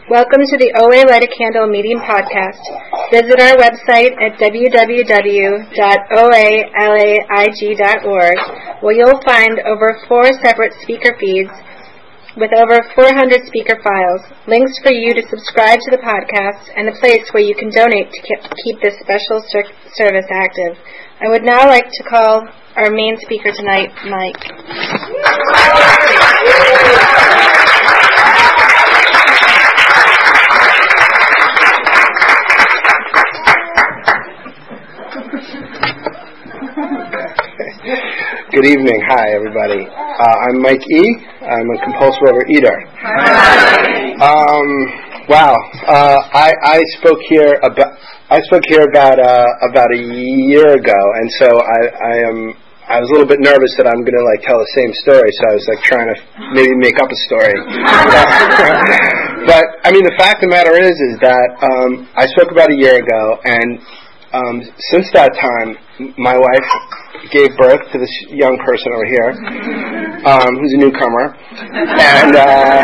Welcome to the OA Light a Candle Meeting Podcast. Visit our website at www.oalaig.org, where you'll find over 4 separate speaker feeds with over 400 speaker files, links for you to subscribe to the podcast, and a place where you can donate to keep this special service active. I would now like to call our main speaker tonight, Mike. Good evening. Hi, everybody. I'm Mike E. I'm a compulsive overeater. Hi. I spoke here about a year ago, and so I was a little bit nervous that I'm going to tell the same story. So I was trying to maybe make up a story. But I mean, the fact of the matter is that I spoke about a year ago, and since that time, my wife gave birth to this young person over here, who's a newcomer, and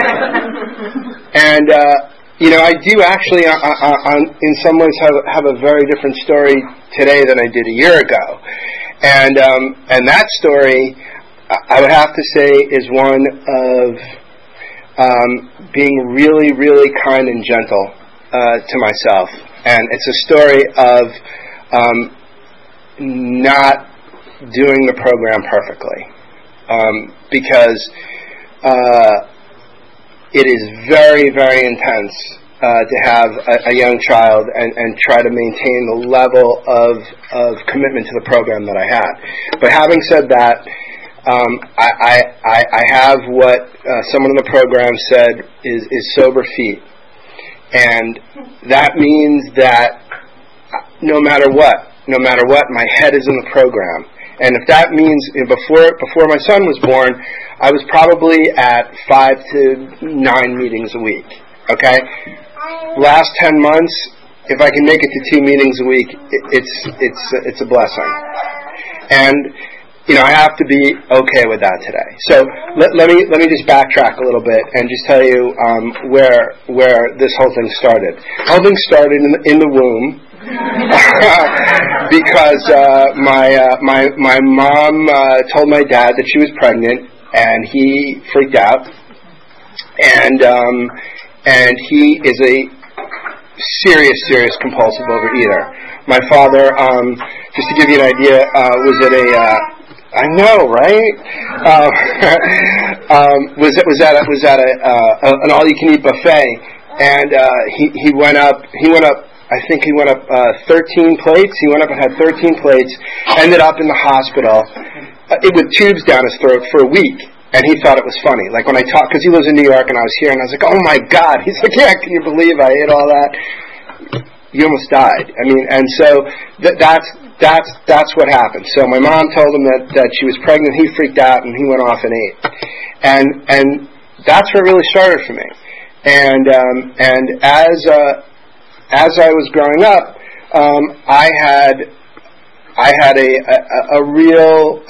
I do actually, in some ways, have a very different story today than I did a year ago, and that story, I would have to say, is one of being really, really kind and gentle to myself, and it's a story of not doing the program perfectly, because it is very, very intense to have a young child and try to maintain the level of commitment to the program that I had. But having said that, I have what someone in the program said is sober feet, and that means that no matter what, my head is in the program. And if that means before my son was born, I was probably at 5 to 9 meetings a week. Okay? Last 10 months, if I can make it to 2 meetings a week, it's a blessing. And I have to be okay with that today. So let me just backtrack a little bit and just tell you where this whole thing started. The whole thing started in the womb. Because my mom told my dad that she was pregnant, and he freaked out, and he is a serious compulsive overeater. My father, just to give you an idea, was at I know, right? Was at an all-you-can-eat buffet, and he went up. I think he went up 13 plates. He went up and had 13 plates, ended up in the hospital with tubes down his throat for a week, and he thought it was funny. When I talked, because he lives in New York and I was here, and I was like, oh my God. He's like, yeah, can you believe I ate all that? You almost died. I mean, and so that's what happened. So my mom told him that she was pregnant. He freaked out, and he went off and ate. And that's what really started for me. And as I was growing up, I had a real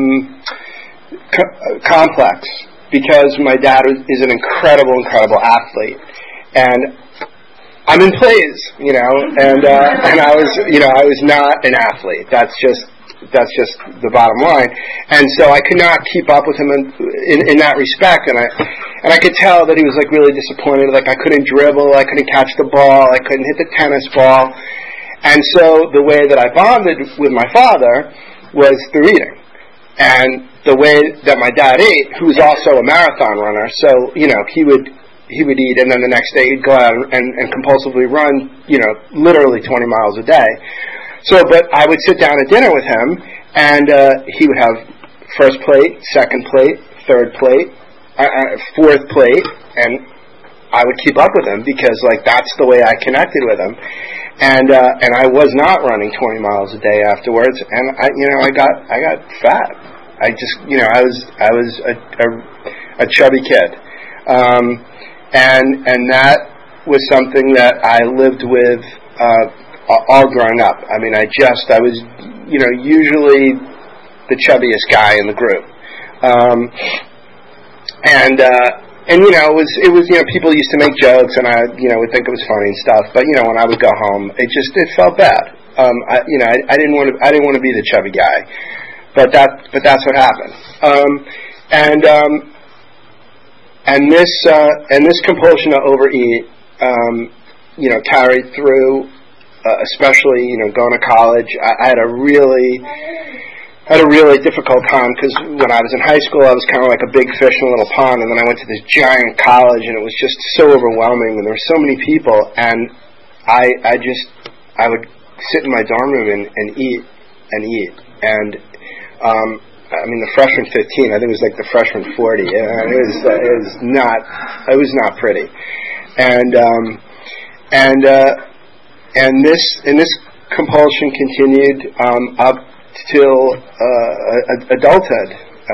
complex, because my dad is an incredible athlete, and I'm in plays, and I was not an athlete. That's just the bottom line, and so I could not keep up with him in that respect, and I could tell that he was really disappointed. I couldn't dribble, I couldn't catch the ball, I couldn't hit the tennis ball, and so the way that I bonded with my father was through eating, and the way that my dad ate, who was also a marathon runner, so he would eat, and then the next day he'd go out and compulsively run, literally 20 miles a day. So, but I would sit down at dinner with him, and he would have first plate, second plate, third plate, fourth plate, and I would keep up with him because that's the way I connected with him, and I was not running 20 miles a day afterwards, and I got fat. I just I was a chubby kid, and that was something that I lived with all growing up. I mean, I was usually the chubbiest guy in the group, and it was people used to make jokes, and I would think it was funny and stuff. But when I would go home, it felt bad. I didn't want to be the chubby guy, but that's what happened. And this compulsion to overeat, carried through, especially going to college. I had a really difficult time because when I was in high school, I was kind of like a big fish in a little pond, and then I went to this giant college, and it was just so overwhelming, and there were so many people, and I would sit in my dorm room and eat, and the freshman 15, I think it was like the freshman 40. It was not pretty, and this compulsion continued up till adulthood.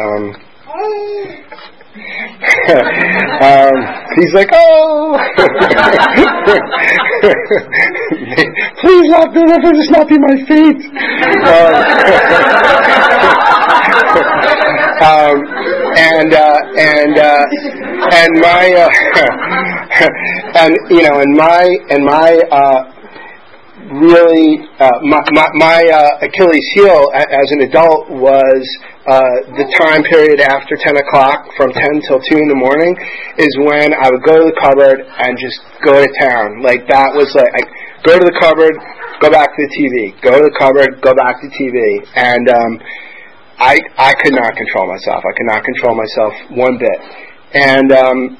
He's like, oh, please let this not be my feet. My Achilles heel as an adult was the time period after 10 o'clock, from 10 till 2 in the morning, is when I would go to the cupboard and just go to town. Like, that was like, I go to the cupboard, go back to the TV, go to the cupboard, go back to TV, and I could not control myself. I could not control myself one bit. And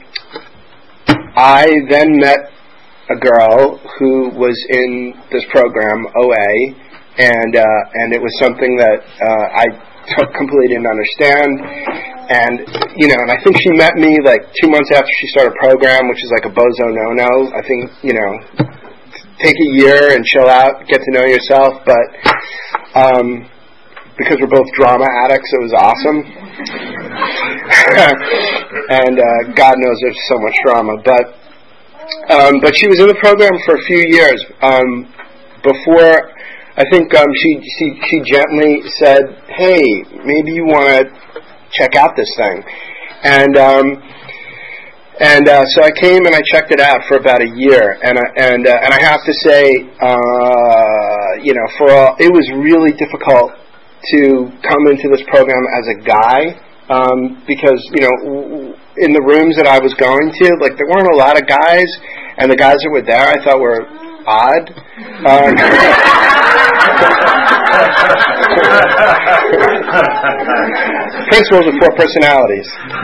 I then met a girl who was in this program, OA, and it was something that I completely didn't understand, and I think she met me like 2 months after she started a program, which is like a bozo no-no. I think, take a year and chill out, get to know yourself, but because we're both drama addicts, it was awesome. And God knows there's so much drama, but she was in the program for a few years before. I think she gently said, "Hey, maybe you want to check out this thing," and so I came and I checked it out for about a year, and I have to say, it was really difficult to come into this program as a guy. Because, in the rooms that I was going to, like, there weren't a lot of guys, and the guys that were there I thought were odd. Principles of 4 personalities.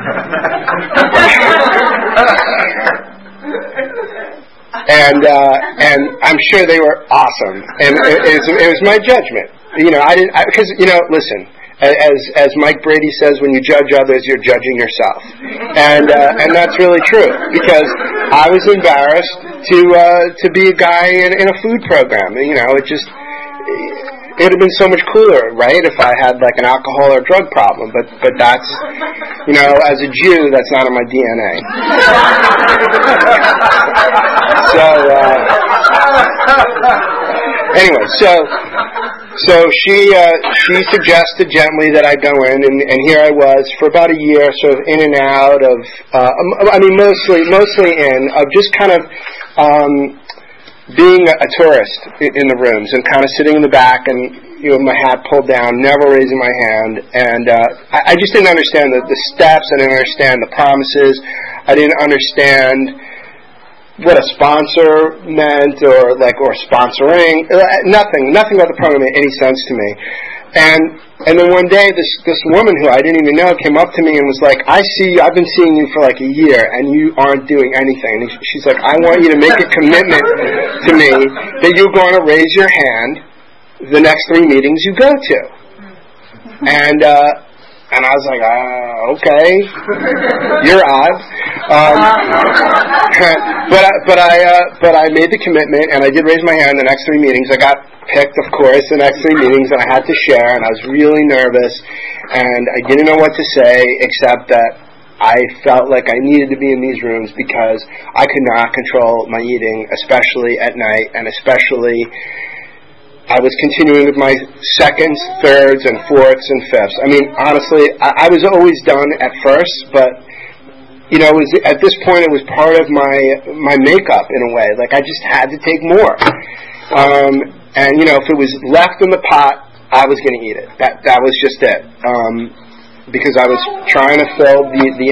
And I'm sure they were awesome, and it was my judgment. Listen. As Mike Brady says, when you judge others, you're judging yourself, and that's really true, because I was embarrassed to be a guy in a food program. It would have been so much cooler, right, if I had like an alcohol or drug problem. But that's, as a Jew, that's not in my DNA. Anyway, so she suggested gently that I go in, and here I was for about a year, sort of in and out of, mostly in, of just kind of being a tourist in the rooms, and kind of sitting in the back, and my hat pulled down, never raising my hand, and I just didn't understand the steps. I didn't understand the promises. I didn't understand what a sponsor meant, or sponsoring. Nothing about the program made any sense to me. And then one day, this woman who I didn't even know came up to me and was like, I've been seeing you for like a year, and you aren't doing anything. And she's like, I want you to make a commitment to me that you're going to raise your hand the next 3 meetings you go to. And I was like, okay, you're odd. But I made the commitment, and I did raise my hand the next 3 meetings. I got picked, of course, the next 3 meetings, and I had to share, and I was really nervous, and I didn't know what to say, except that I felt like I needed to be in these rooms because I could not control my eating, especially at night, and especially I was continuing with my seconds, thirds, and fourths, and fifths. I mean, honestly, I was always done at first, but at this point it was part of my makeup in a way. Like I just had to take more. And if it was left in the pot, I was going to eat it. That was just it. Because I was trying to fill the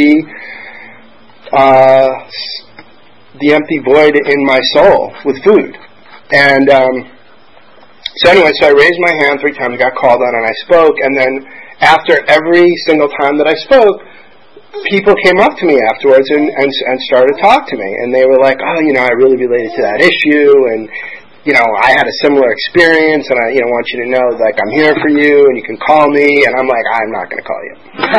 empty void in my soul with food. And so I raised my hand 3 times, got called on, and I spoke. And then after every single time that I spoke, people came up to me afterwards and started to talk to me. And they were like, oh, I really related to that issue, and I had a similar experience, and I want you to know, like, I'm here for you, and you can call me. And I'm like, I'm not going to call you.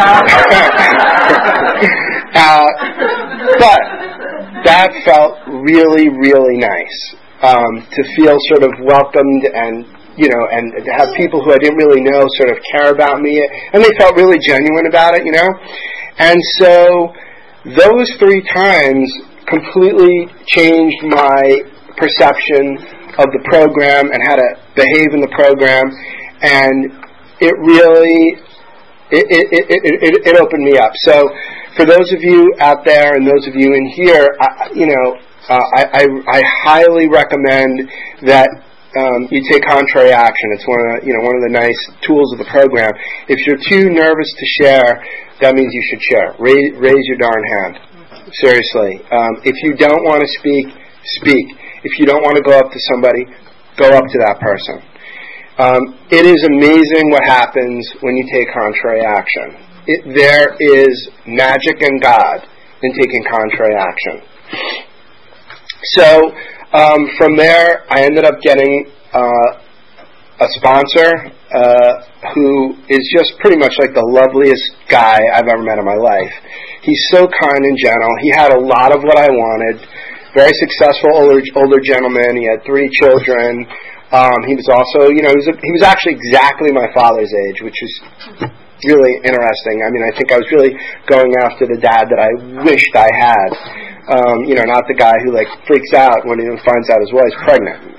But that felt really, really nice, to feel sort of welcomed and to have people who I didn't really know sort of care about me, and they felt really genuine about it, And so those 3 times completely changed my perception of the program and how to behave in the program, and it really it opened me up. So for those of you out there and those of you in here, I highly recommend that you take contrary action. It's one of the nice tools of the program. If you're too nervous to share, that means you should share. Raise your darn hand. Seriously. If you don't want to speak, speak. If you don't want to go up to somebody, go up to that person. It is amazing what happens when you take contrary action. There is magic in God in taking contrary action. So from there, I ended up getting a sponsor who is just pretty much like the loveliest guy I've ever met in my life. He's so kind and gentle. He had a lot of what I wanted. Very successful older gentleman. He had 3 children. He was also, he was actually exactly my father's age, which is really interesting. I mean, I think I was really going after the dad that I wished I had. Not the guy who freaks out when he finds out his wife's pregnant.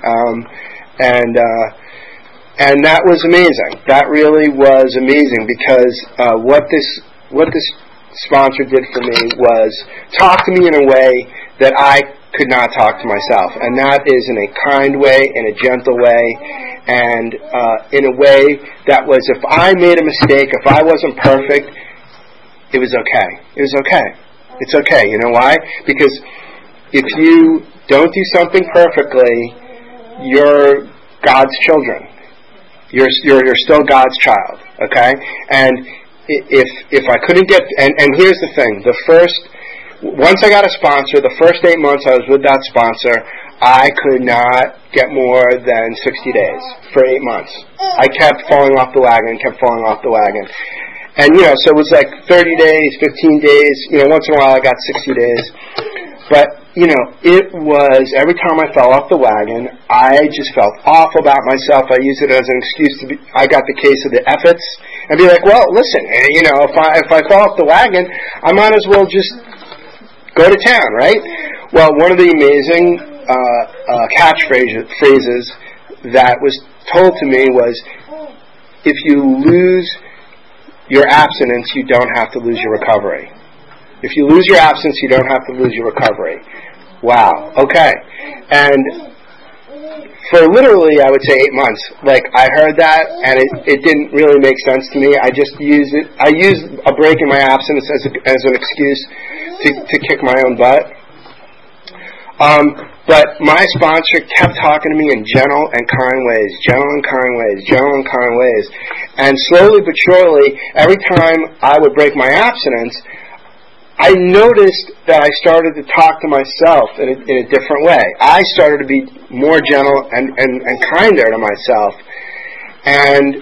And that was amazing. That really was amazing because what this sponsor did for me was talk to me in a way that I could not talk to myself, and that is in a kind way, in a gentle way, and in a way that was, if I made a mistake, if I wasn't perfect, it was okay. It was okay. It's okay. You know why? Because if you don't do something perfectly, you're God's children. You're still God's child. Okay? And if I couldn't get, and here's the thing: once I got a sponsor, the first 8 months I was with that sponsor, I could not get more than 60 days for 8 months. I kept falling off the wagon. And, so it was like 30 days, 15 days, once in a while I got 60 days. But, it was, every time I fell off the wagon, I just felt awful about myself. I used it as an excuse I got the case of the efforts, and be like, well, listen, if I fall off the wagon, I might as well just go to town, right? Well, one of the amazing catchphrases that was told to me was, if you lose your abstinence, you don't have to lose your recovery. If you lose your abstinence, you don't have to lose your recovery. Wow. Okay. And for literally, I would say 8 months, I heard that, and it didn't really make sense to me. I just used it. I used a break in my abstinence as an excuse to kick my own butt. But my sponsor kept talking to me in gentle and kind ways. And slowly but surely, every time I would break my abstinence, I noticed that I started to talk to myself in a different way. I started to be more gentle and kinder to myself. And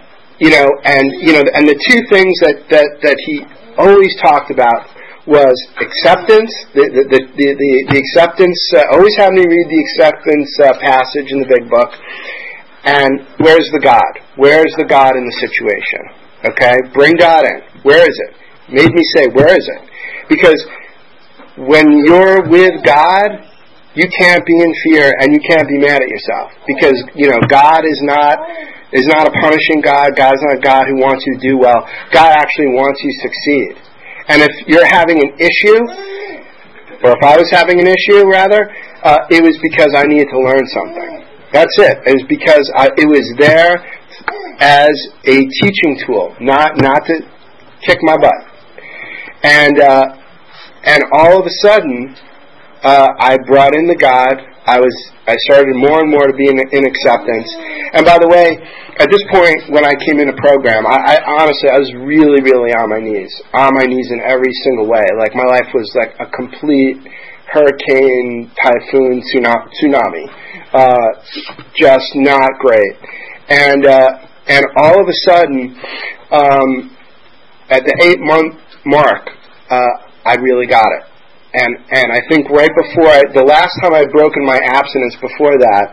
the 2 things that he always talked about was acceptance. The acceptance. Always had me read the acceptance passage in the Big Book. And where's the God? Where's the God in the situation? Okay, bring God in. Where is it? Made me say, where is it? Because when you're with God, you can't be in fear and you can't be mad at yourself. Because God is not a punishing God. God is not a God who wants you to do well. God actually wants you to succeed. And if you're having an issue, or if I was having an issue, rather, it was because I needed to learn something. That's it. It was because it was there as a teaching tool, not to kick my butt. And all of a sudden, I brought in the God. I started more and more to be in acceptance. And by the way, at this point, when I came in the program, I honestly, I was really, really on my knees in every single way. Like, my life was like a complete hurricane, typhoon, tsunami. Just not great. And all of a sudden, at the 8-month mark, I really got it. And I think right before the last time I'd broken my abstinence before that,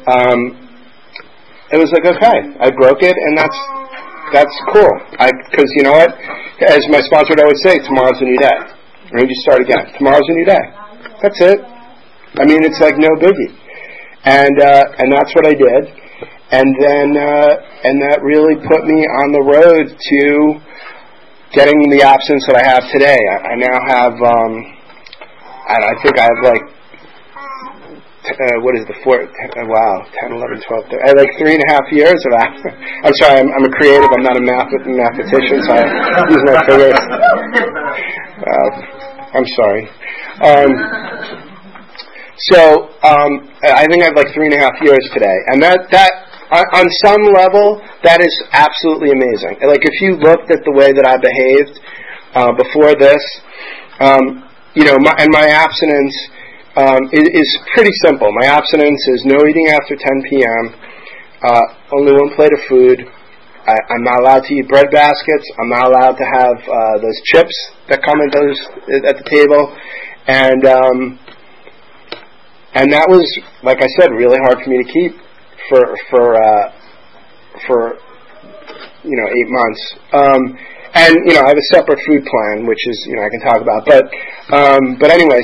it was like, okay, I broke it, and that's cool. Because you know what? As my sponsor would always say, tomorrow's a new day. And we just start again. Tomorrow's a new day. That's it. I mean, it's like no biggie. And that's what I did. And then and that really put me on the road to getting the abstinence that I have today. I now have, I think I have like, what is the 10, 11, 12, 13, I have like 3.5 years of that. I'm sorry, I'm a creative, I'm not a mathematician, so I use my fingers. I'm sorry. So I think I have like 3.5 years today. And that on some level, that is absolutely amazing. Like, if you looked at the way that I behaved before this, my abstinence is pretty simple. My abstinence is no eating after 10 p.m., only one plate of food. I'm not allowed to eat bread baskets. I'm not allowed to have those chips that come at the table. And that was, like I said, really hard for me to keep for 8 months. And I have a separate food plan, which is I can talk about. But anyway,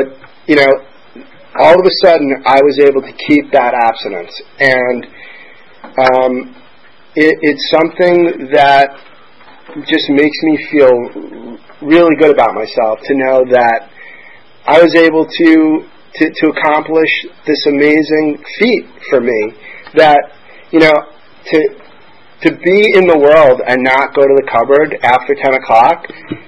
all of a sudden I was able to keep that abstinence, and it's something that just makes me feel really good about myself, to know that I was able to accomplish this amazing feat for me, that to be in the world and not go to the cupboard after 10 o'clock,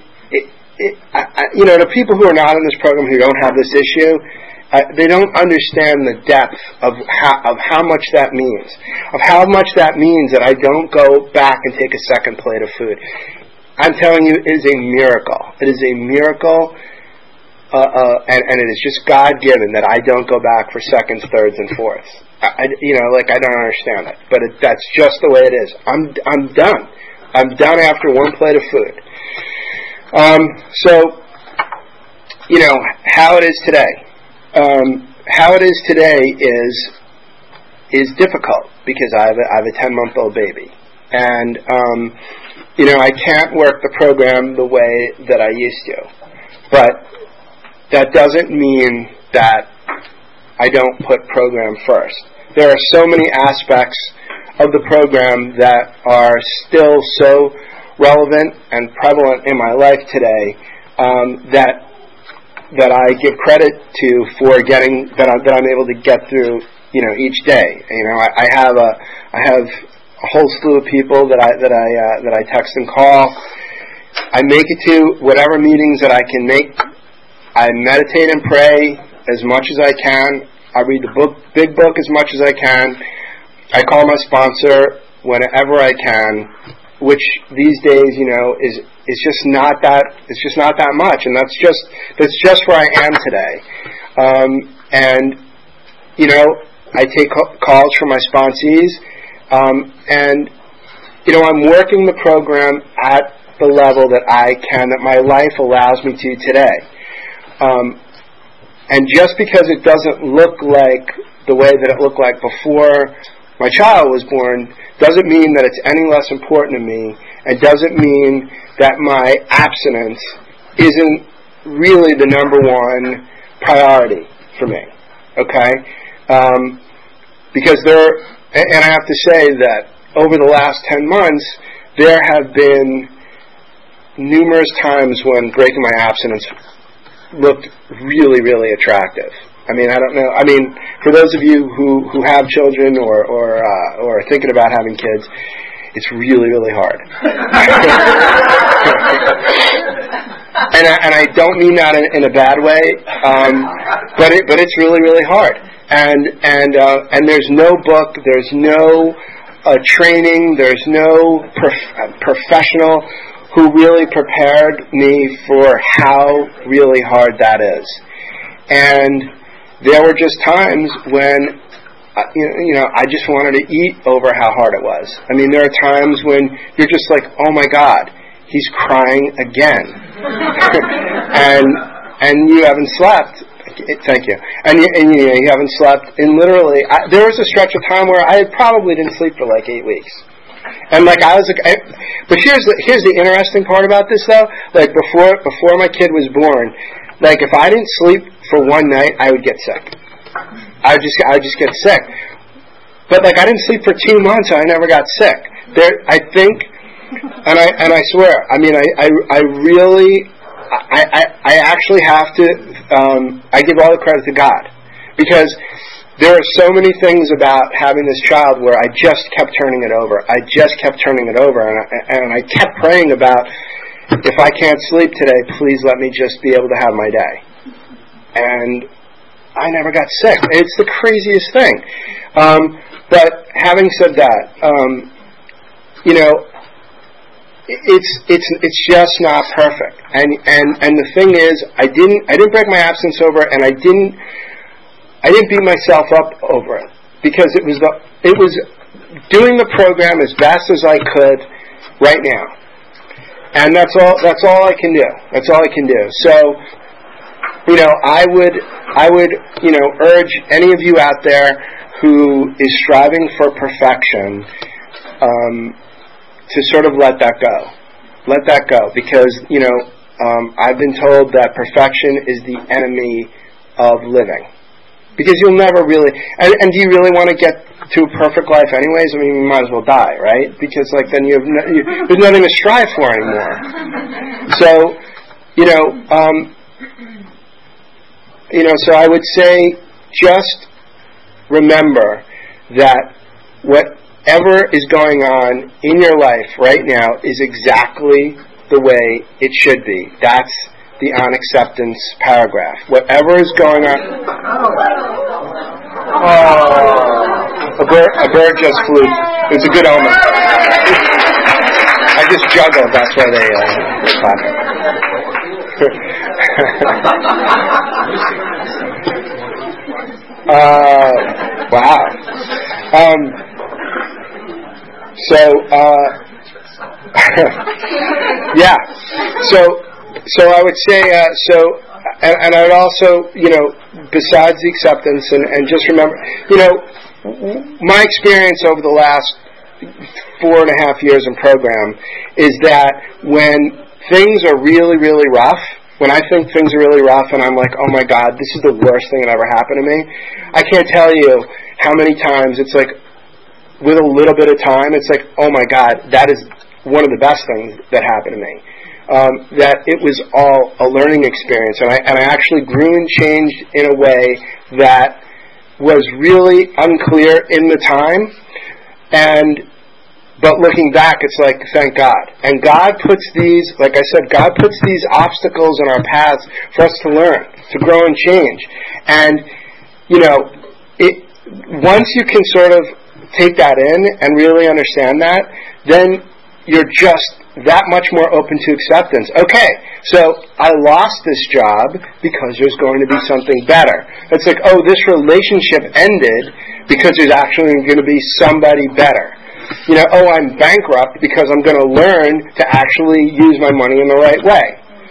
the people who are not in this program, who don't have this issue, they don't understand the depth of how much that means, that I don't go back and take a second plate of food. I'm telling you, it is a miracle. It is a miracle, and it is just God-given that I don't go back for seconds, thirds, and fourths. I don't understand it, but that's just the way it is. I'm done. I'm done after one plate of food. How it is today. How it is today is difficult, because I have a 10-month-old baby, and I can't work the program the way that I used to. But that doesn't mean that I don't put program first. There are so many aspects of the program that are still so relevant and prevalent in my life today, that I give credit to for getting that I'm able to get through each day. I have a whole slew of people that I text and call. I make it to whatever meetings that I can make. I meditate and pray as much as I can. I read the big book as much as I can. I call my sponsor whenever I can, which these days, is just not that. It's just not that much, and that's just where I am today. I take calls from my sponsees, and I'm working the program at the level that I can, that my life allows me to today. And just because it doesn't look like the way that it looked like before my child was born, doesn't mean that it's any less important to me, and doesn't mean that my abstinence isn't really the number one priority for me. Okay? Because and I have to say that over the last 10 months, there have been numerous times when breaking my abstinence looked really, really attractive. I mean, I don't know. I mean, for those of you who have children or are thinking about having kids, it's really, really hard. and I don't mean that in a bad way, but it's really, really hard. And there's no book, there's no training, there's no professional who really prepared me for how really hard that is. And there were just times when, I just wanted to eat over how hard it was. I mean, there are times when you're just like, oh my God, he's crying again. and you haven't slept. Thank you. And you haven't slept in literally, there was a stretch of time where I probably didn't sleep for like 8 weeks. And like I was like, but here's the interesting part about this though. Like before my kid was born, like if I didn't sleep for one night, I would get sick. I would just get sick. But like I didn't sleep for 2 months, and I never got sick. I think, and I swear, I mean, I really, I actually have to. I give all the credit to God, because there are so many things about having this child where I just kept turning it over. I just kept turning it over, and I kept praying about, if I can't sleep today, please let me just be able to have my day. And I never got sick. It's the craziest thing. But having said that, it's just not perfect. And the thing is, I didn't break my abstinence over, and I didn't beat myself up over it, because it was doing the program as best as I could right now, and that's all I can do. That's all I can do. So, I would urge any of you out there who is striving for perfection to sort of let that go. Let that go, because I've been told that perfection is the enemy of living. Because you'll never really, and do you really want to get to a perfect life anyways? I mean, you might as well die, right? Because then there's nothing to strive for anymore. So, so I would say, just remember that whatever is going on in your life right now is exactly the way it should be. That's the on-acceptance paragraph. Whatever is going on... Oh, a bird just flew. It's a good omen. I just juggled, that's why they clapping. Wow. Yeah. So I would say, and I would also, besides the acceptance, and just remember, my experience over the last 4.5 years in program is that when things are really, really rough, when I think things are really rough and I'm like, oh my God, this is the worst thing that ever happened to me, I can't tell you how many times it's like, with a little bit of time, it's like, oh my God, that is one of the best things that happened to me. That it was all a learning experience, and I actually grew and changed in a way that was really unclear in the time, but looking back, it's like, thank God. And God puts these, like I said, God puts these obstacles in our paths for us to learn, to grow and change. And once you can sort of take that in and really understand that, then you're just that much more open to acceptance. Okay, so I lost this job because there's going to be something better. It's like, oh, this relationship ended because there's actually going to be somebody better. Oh, I'm bankrupt because I'm going to learn to actually use my money in the right way.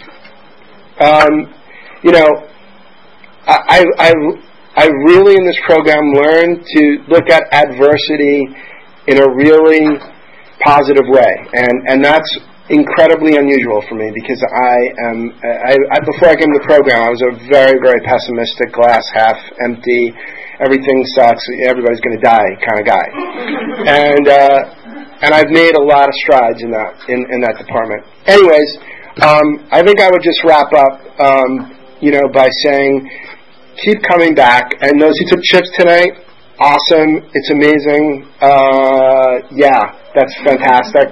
I really in this program learned to look at adversity in a really positive way, and that's incredibly unusual for me, because before I came to the program, I was a very, very pessimistic, glass half empty, everything sucks, everybody's going to die kind of guy, and I've made a lot of strides in that department. Anyways, I think I would just wrap up, by saying, keep coming back. And those who took chips tonight, awesome. It's amazing. Yeah, that's fantastic.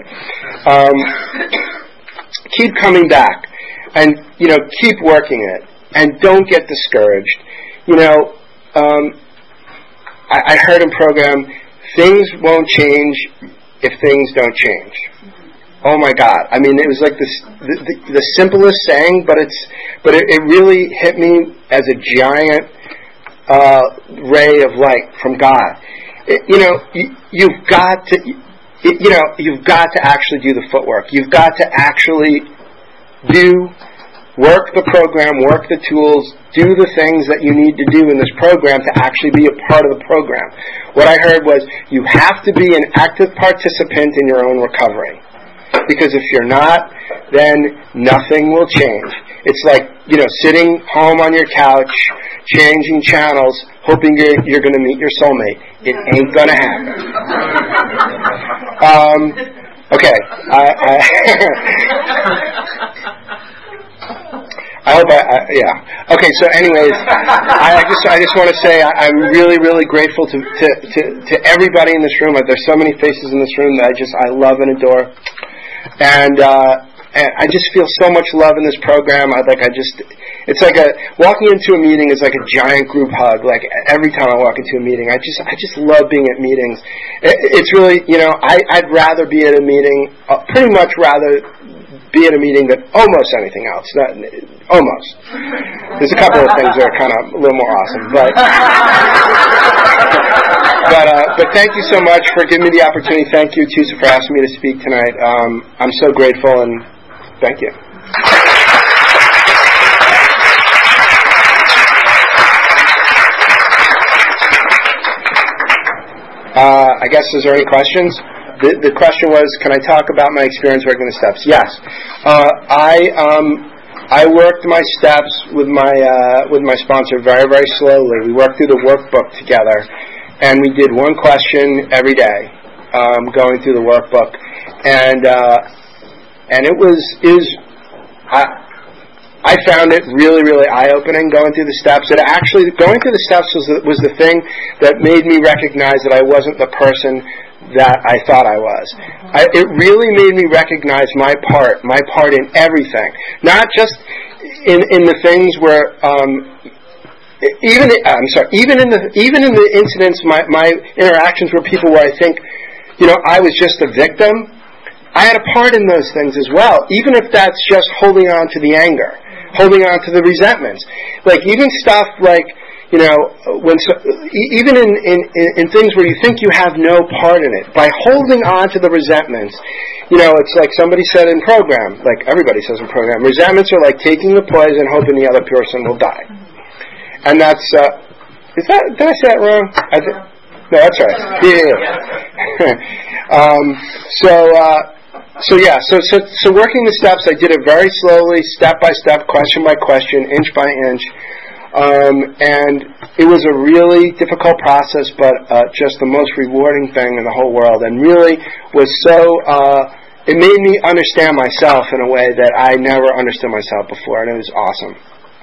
Keep coming back, and keep working it, and don't get discouraged. I heard in program, things won't change if things don't change. Oh my God! I mean, it was like the simplest saying, but it really hit me as a giant ray of light from God. You've got to actually do the footwork. You've got to actually work the program, work the tools, do the things that you need to do in this program to actually be a part of the program. What I heard was, you have to be an active participant in your own recovery. Because if you're not, then nothing will change. It's like, sitting home on your couch, changing channels, hoping you're going to meet your soulmate. It ain't going to happen. Okay. I hope yeah. Okay, so anyways, I just want to say I'm really, really grateful to everybody in this room. There's so many faces in this room that I love and adore. And I just feel so much love in this program. It's like walking into a meeting is like a giant group hug. Like every time I walk into a meeting, I just love being at meetings. It's really, I'd rather be at a meeting, pretty much rather be at a meeting than almost anything else. Almost. There's a couple of things that are kind of a little more awesome, but thank you so much for giving me the opportunity. Thank you, Tusa, for asking me to speak tonight. I'm so grateful, and thank you. I guess, is there any questions? The question was, can I talk about my experience working the steps? Yes. I worked my steps with my sponsor very, very slowly. We worked through the workbook together, and we did one question every day, going through the workbook, and it was I found it really, really eye-opening going through the steps. It actually, going through the steps was the thing that made me recognize that I wasn't the person that I thought I was. It really made me recognize my part in everything. Not just in the things where, even in the incidents, my interactions with people where I think, I was just a victim. I had a part in those things as well, even if that's just holding on to the anger, holding on to the resentments. Like even stuff like, even in things where you think you have no part in it, by holding on to the resentments, it's like somebody said in program, like everybody says in program, resentments are like taking the poison hoping the other person will die. And that's, did I say that wrong? No, that's right. Yeah. So working the steps, I did it very slowly, step by step, question by question, inch by inch. And it was a really difficult process, but just the most rewarding thing in the whole world, and really was it made me understand myself in a way that I never understood myself before, and it was awesome.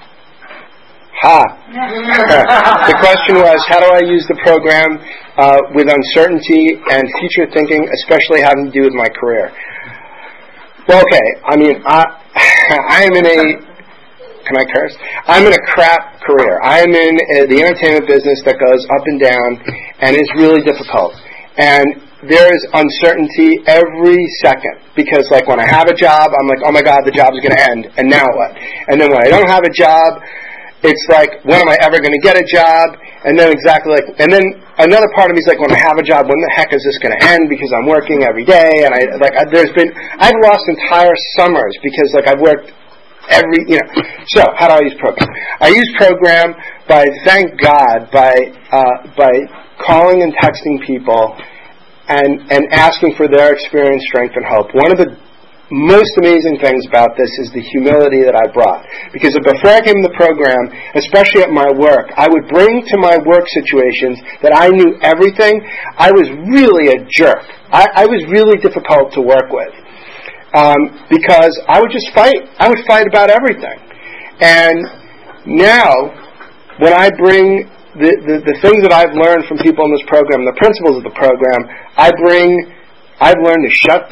The question was, how do I use the program with uncertainty and future thinking, especially having to do with my career? Well, okay, I mean, I am in a, can I curse? I'm in a crap career. I am in the entertainment business that goes up and down and is really difficult. And there is uncertainty every second because, like, when I have a job, I'm like, oh my God, the job is going to end, and now what? And then when I don't have a job, it's like, when am I ever going to get a job? And then and then another part of me is like, when I have a job, when the heck is this going to end? Because I'm working every day, and I've lost entire summers because, like, I've worked So, how do I use program? I use program thank God, by calling and texting people and asking for their experience, strength, and hope. One of the most amazing things about this is the humility that I brought. Because before I came to the program, especially at my work, I would bring to my work situations that I knew everything. I was really a jerk. I was really difficult to work with. because I would just fight. I would fight about everything. And now, when I bring the things that I've learned from people in this program, the principles of the program, I've learned to shut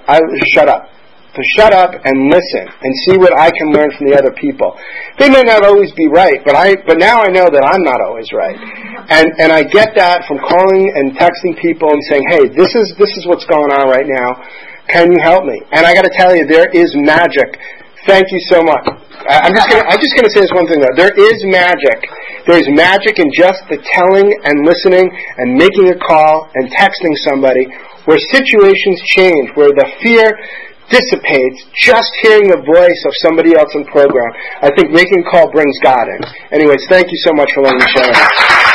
up and listen and see what I can learn from the other people. They may not always be right, but now I know that I'm not always right. And I get that from calling and texting people and saying, hey, this is what's going on right now. Can you help me? And I got to tell you, there is magic. Thank you so much. I'm just gonna say this one thing though. There is magic. There's magic in just the telling and listening and making a call and texting somebody, where situations change, where the fear dissipates just hearing the voice of somebody else in program. I think making a call brings God in. Anyways, thank you so much for letting me share that.